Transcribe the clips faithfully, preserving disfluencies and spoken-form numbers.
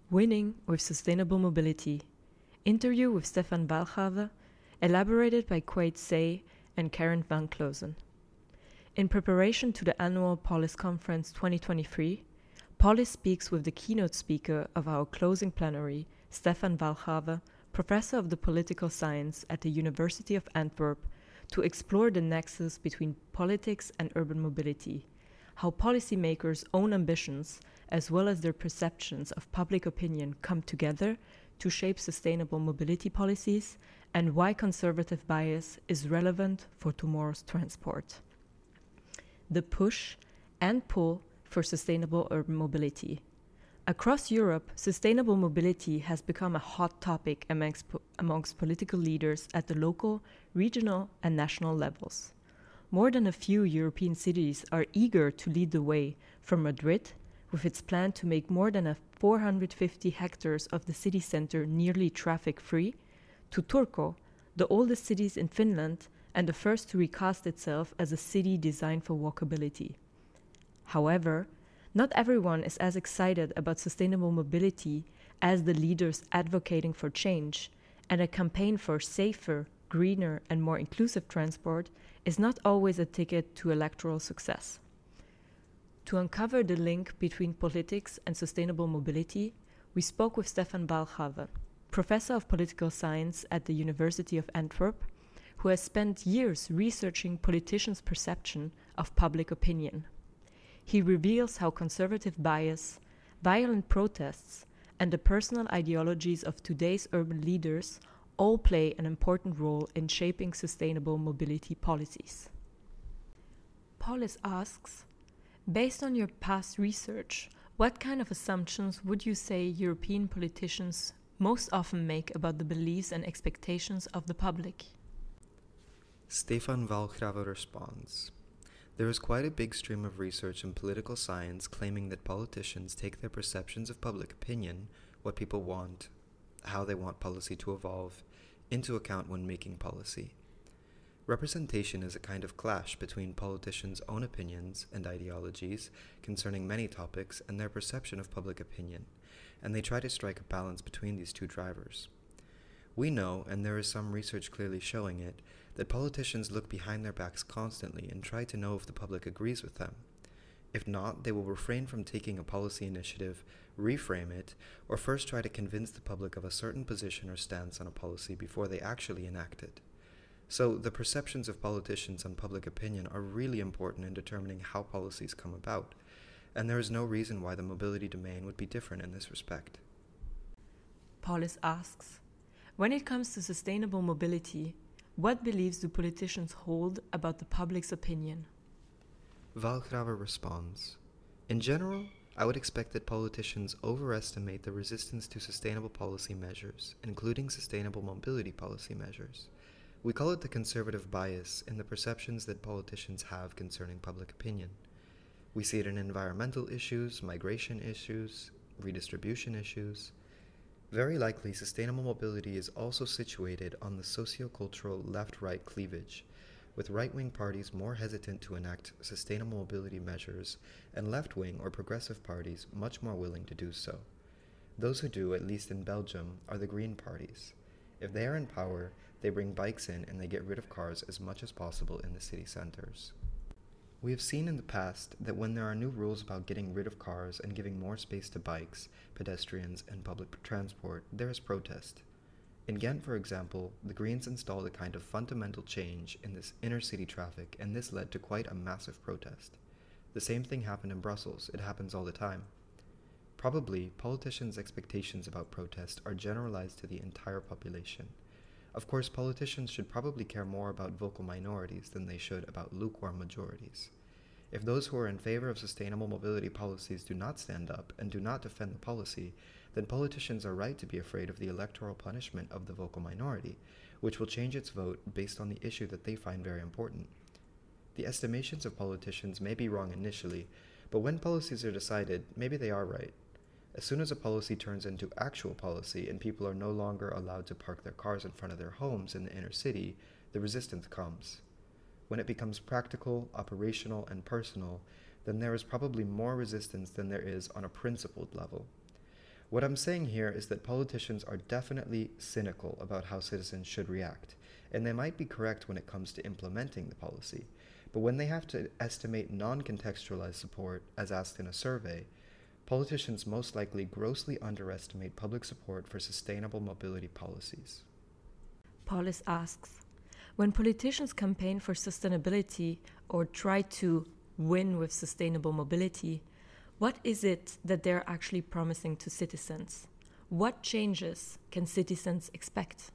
Winning with Sustainable Mobility. Interview with Stefan Walchhaver, elaborated by Quade Say and Karen van Klozen. In preparation to the annual Polis Conference twenty twenty-three, Polis speaks with the keynote speaker of our closing plenary, Stefan Walchhaver, professor of the political science at the University of Antwerp, to explore the nexus between politics and urban mobility, how policymakers' own ambitions, as well as their perceptions of public opinion, come together to shape sustainable mobility policies, and why conservative bias is relevant for tomorrow's transport. The push and pull for sustainable urban mobility. Across Europe, sustainable mobility has become a hot topic amongst, amongst political leaders at the local, regional, and national levels. More than a few European cities are eager to lead the way, from Madrid, with its plan to make more than a four hundred fifty hectares of the city center nearly traffic-free, to Turku, the oldest cities in Finland and the first to recast itself as a city designed for walkability. However, not everyone is as excited about sustainable mobility as the leaders advocating for change, and a campaign for safer, greener, and more inclusive transport is not always a ticket to electoral success. To uncover the link between politics and sustainable mobility, we spoke with Stefan Walchhaver, professor of political science at the University of Antwerp, who has spent years researching politicians' perception of public opinion. He reveals how conservative bias, violent protests, and the personal ideologies of today's urban leaders all play an important role in shaping sustainable mobility policies. Polis asks, based on your past research, what kind of assumptions would you say European politicians most often make about the beliefs and expectations of the public? Stefan Walchhaver responds, there is quite a big stream of research in political science claiming that politicians take their perceptions of public opinion, what people want, how they want policy to evolve, into account when making policy. Representation is a kind of clash between politicians' own opinions and ideologies concerning many topics and their perception of public opinion, and they try to strike a balance between these two drivers. We know, and there is some research clearly showing it, that politicians look behind their backs constantly and try to know if the public agrees with them. If not, they will refrain from taking a policy initiative, reframe it, or first try to convince the public of a certain position or stance on a policy before they actually enact it. So the perceptions of politicians on public opinion are really important in determining how policies come about, and there is no reason why the mobility domain would be different in this respect. Polis asks, when it comes to sustainable mobility, what beliefs do politicians hold about the public's opinion? Walchhaver responds, in general, I would expect that politicians overestimate the resistance to sustainable policy measures, including sustainable mobility policy measures. We call it the conservative bias in the perceptions that politicians have concerning public opinion. We see it in environmental issues, migration issues, redistribution issues. Very likely, sustainable mobility is also situated on the socio-cultural left-right cleavage, with right-wing parties more hesitant to enact sustainable mobility measures and left-wing or progressive parties much more willing to do so. Those who do, at least in Belgium, are the Green parties. If they are in power, they bring bikes in and they get rid of cars as much as possible in the city centers. We have seen in the past that when there are new rules about getting rid of cars and giving more space to bikes, pedestrians, and public transport, there is protest. In Ghent, for example, the Greens installed a kind of fundamental change in this inner-city traffic, and this led to quite a massive protest. The same thing happened in Brussels. It happens all the time. Probably, politicians' expectations about protest are generalized to the entire population. Of course, politicians should probably care more about vocal minorities than they should about lukewarm majorities. If those who are in favor of sustainable mobility policies do not stand up and do not defend the policy, then politicians are right to be afraid of the electoral punishment of the vocal minority, which will change its vote based on the issue that they find very important. The estimations of politicians may be wrong initially, but when policies are decided, maybe they are right. As soon as a policy turns into actual policy and people are no longer allowed to park their cars in front of their homes in the inner city, the resistance comes. When it becomes practical, operational, and personal, then there is probably more resistance than there is on a principled level. What I'm saying here is that politicians are definitely cynical about how citizens should react, and they might be correct when it comes to implementing the policy. But when they have to estimate non-contextualized support, as asked in a survey, politicians most likely grossly underestimate public support for sustainable mobility policies. Paulus asks, when politicians campaign for sustainability or try to win with sustainable mobility, what is it that they're actually promising to citizens? What changes can citizens expect?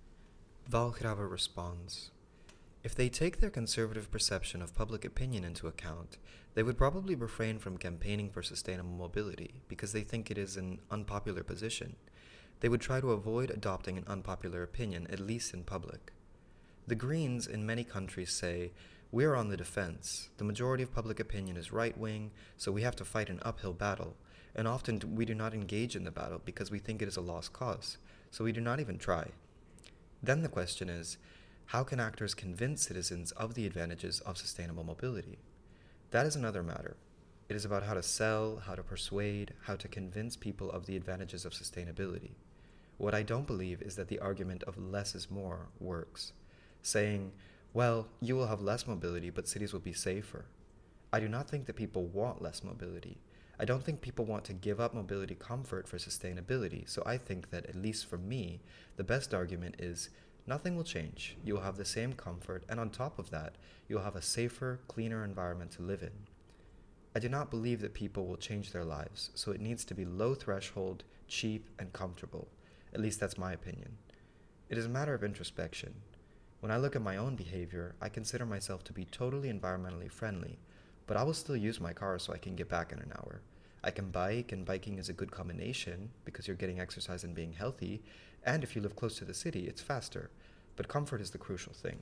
Walchraver responds, if they take their conservative perception of public opinion into account, they would probably refrain from campaigning for sustainable mobility because they think it is an unpopular position. They would try to avoid adopting an unpopular opinion, at least in public. The Greens in many countries say, we're on the defense. The majority of public opinion is right-wing, so we have to fight an uphill battle, and often we do not engage in the battle because we think it is a lost cause, so we do not even try. Then the question is, how can actors convince citizens of the advantages of sustainable mobility? That is another matter. It is about how to sell, how to persuade, how to convince people of the advantages of sustainability. What I don't believe is that the argument of less is more works. Saying, well, you will have less mobility, but cities will be safer. I do not think that people want less mobility. I don't think people want to give up mobility comfort for sustainability, so I think that, at least for me, the best argument is nothing will change. You will have the same comfort, and on top of that, you will have a safer, cleaner environment to live in. I do not believe that people will change their lives, so it needs to be low threshold, cheap, and comfortable. At least that's my opinion. It is a matter of introspection. When I look at my own behavior, I consider myself to be totally environmentally friendly, but I will still use my car so I can get back in an hour. I can bike, and biking is a good combination because you're getting exercise and being healthy, and if you live close to the city, it's faster. But comfort is the crucial thing.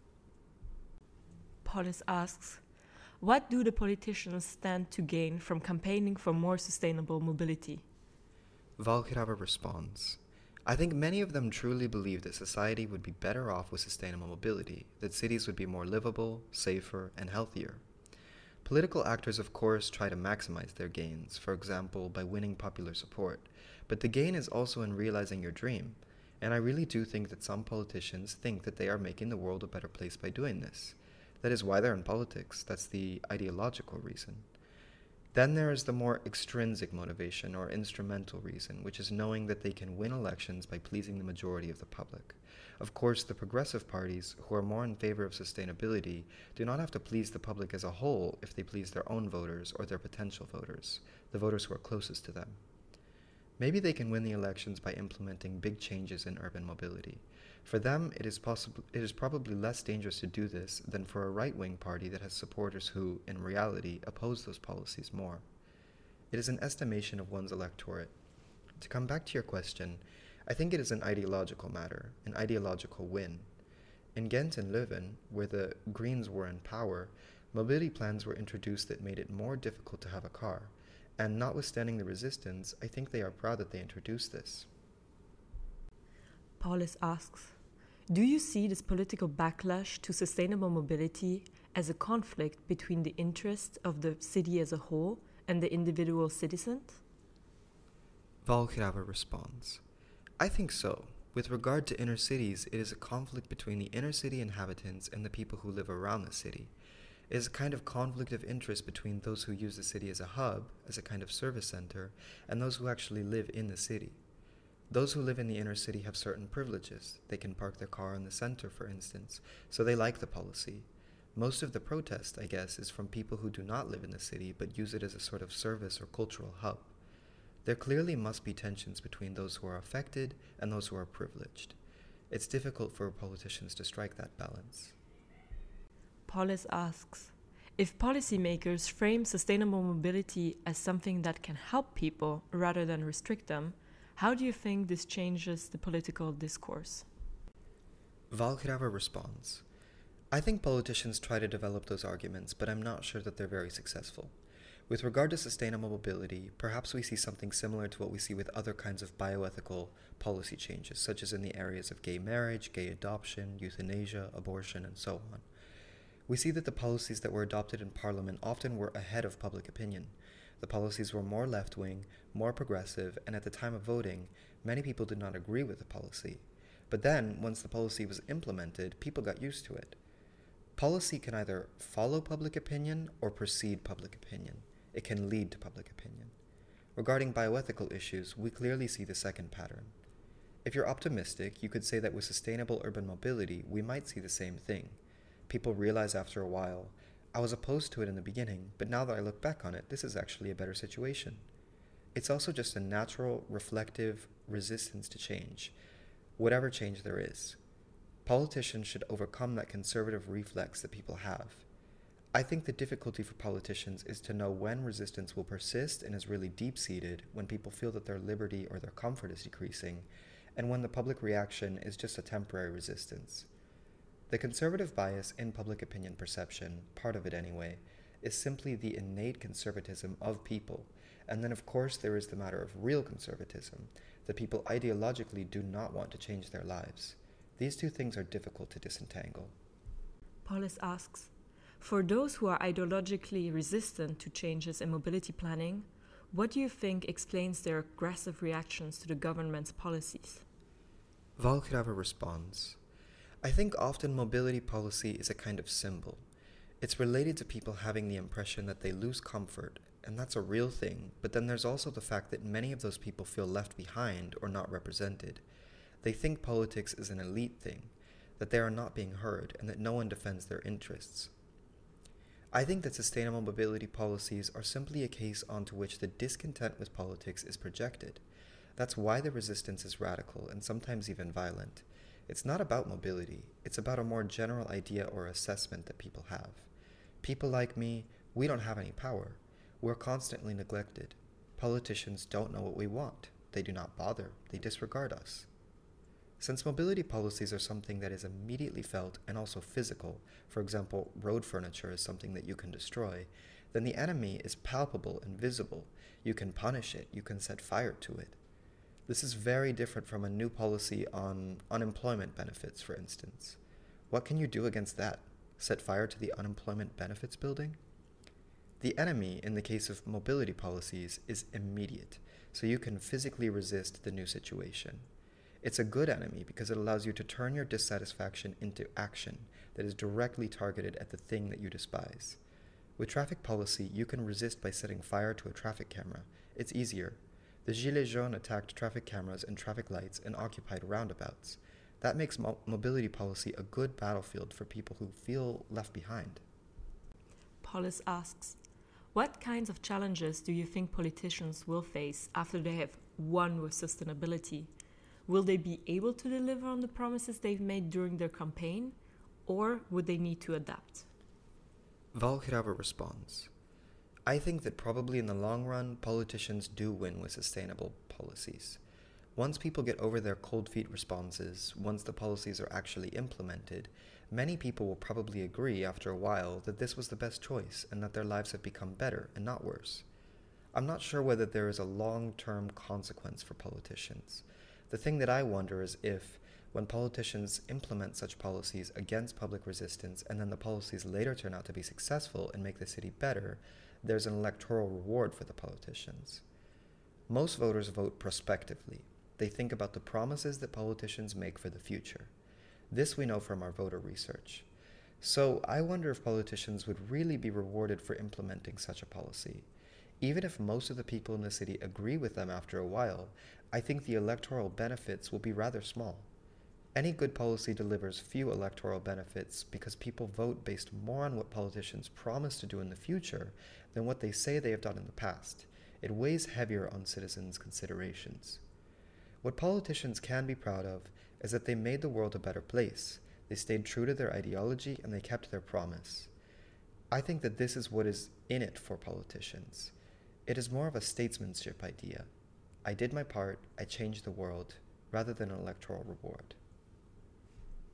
Paulus asks, what do the politicians stand to gain from campaigning for more sustainable mobility? Walchraver responds, I think many of them truly believe that society would be better off with sustainable mobility, that cities would be more livable, safer, and healthier. Political actors, of course, try to maximize their gains, for example, by winning popular support, but the gain is also in realizing your dream, and I really do think that some politicians think that they are making the world a better place by doing this. That is why they're in politics. That's the ideological reason. Then there is the more extrinsic motivation or instrumental reason, which is knowing that they can win elections by pleasing the majority of the public. Of course, the progressive parties, who are more in favor of sustainability, do not have to please the public as a whole if they please their own voters or their potential voters, the voters who are closest to them. Maybe they can win the elections by implementing big changes in urban mobility. For them, it is, possib- it is probably less dangerous to do this than for a right-wing party that has supporters who, in reality, oppose those policies more. It is an estimation of one's electorate. To come back to your question, I think it is an ideological matter, an ideological win. In Ghent and Leuven, where the Greens were in power, mobility plans were introduced that made it more difficult to have a car, and notwithstanding the resistance, I think they are proud that they introduced this. Paulus asks, do you see this political backlash to sustainable mobility as a conflict between the interests of the city as a whole and the individual citizens? Walchraver responds, I think so. With regard to inner cities, it is a conflict between the inner city inhabitants and the people who live around the city. It is a kind of conflict of interest between those who use the city as a hub, as a kind of service center, and those who actually live in the city. Those who live in the inner city have certain privileges. They can park their car in the center, for instance, so they like the policy. Most of the protest, I guess, is from people who do not live in the city but use it as a sort of service or cultural hub. There clearly must be tensions between those who are affected and those who are privileged. It's difficult for politicians to strike that balance. Paulus asks, if policymakers frame sustainable mobility as something that can help people rather than restrict them, how do you think this changes the political discourse? Walchraver responds, I think politicians try to develop those arguments, but I'm not sure that they're very successful. With regard to sustainable mobility, perhaps we see something similar to what we see with other kinds of bioethical policy changes, such as in the areas of gay marriage, gay adoption, euthanasia, abortion, and so on. We see that the policies that were adopted in Parliament often were ahead of public opinion. The policies were more left-wing, more progressive, and at the time of voting, many people did not agree with the policy. But then, once the policy was implemented, people got used to it. Policy can either follow public opinion or precede public opinion. It can lead to public opinion. Regarding bioethical issues, we clearly see the second pattern. If you're optimistic, you could say that with sustainable urban mobility, we might see the same thing. People realize after a while, I was opposed to it in the beginning, but now that I look back on it, this is actually a better situation. It's also just a natural, reflective resistance to change, whatever change there is. Politicians should overcome that conservative reflex that people have. I think the difficulty for politicians is to know when resistance will persist and is really deep-seated, when people feel that their liberty or their comfort is decreasing, and when the public reaction is just a temporary resistance. The conservative bias in public opinion perception, part of it anyway, is simply the innate conservatism of people, and then of course there is the matter of real conservatism, that people ideologically do not want to change their lives. These two things are difficult to disentangle. Paulus asks, for those who are ideologically resistant to changes in mobility planning, what do you think explains their aggressive reactions to the government's policies? Valchrava responds, I think often mobility policy is a kind of symbol. It's related to people having the impression that they lose comfort, and that's a real thing, but then there's also the fact that many of those people feel left behind or not represented. They think politics is an elite thing, that they are not being heard, and that no one defends their interests. I think that sustainable mobility policies are simply a case onto which the discontent with politics is projected. That's why the resistance is radical and sometimes even violent. It's not about mobility, it's about a more general idea or assessment that people have. People like me, we don't have any power. We're constantly neglected. Politicians don't know what we want. They do not bother. They disregard us. Since mobility policies are something that is immediately felt and also physical, for example, road furniture is something that you can destroy, then the enemy is palpable and visible. You can punish it. You can set fire to it. This is very different from a new policy on unemployment benefits, for instance. What can you do against that? Set fire to the unemployment benefits building? The enemy, in the case of mobility policies, is immediate, so you can physically resist the new situation. It's a good enemy because it allows you to turn your dissatisfaction into action that is directly targeted at the thing that you despise. With traffic policy, you can resist by setting fire to a traffic camera. It's easier. The Gilets jaunes attacked traffic cameras and traffic lights and occupied roundabouts. That makes mo- mobility policy a good battlefield for people who feel left behind. Paulus asks, what kinds of challenges do you think politicians will face after they have won with sustainability? Will they be able to deliver on the promises they've made during their campaign, or would they need to adapt? Valchrava responds, I think that probably in the long run, politicians do win with sustainable policies. Once people get over their cold feet responses, once the policies are actually implemented, many people will probably agree after a while that this was the best choice and that their lives have become better and not worse. I'm not sure whether there is a long-term consequence for politicians. The thing that I wonder is if, when politicians implement such policies against public resistance and then the policies later turn out to be successful and make the city better, there's an electoral reward for the politicians. Most voters vote prospectively. They think about the promises that politicians make for the future. This we know from our voter research. So I wonder if politicians would really be rewarded for implementing such a policy. Even if most of the people in the city agree with them after a while, I think the electoral benefits will be rather small. Any good policy delivers few electoral benefits because people vote based more on what politicians promise to do in the future than what they say they have done in the past. It weighs heavier on citizens' considerations. What politicians can be proud of is that they made the world a better place. They stayed true to their ideology and they kept their promise. I think that this is what is in it for politicians. It is more of a statesmanship idea. I did my part, I changed the world, rather than an electoral reward.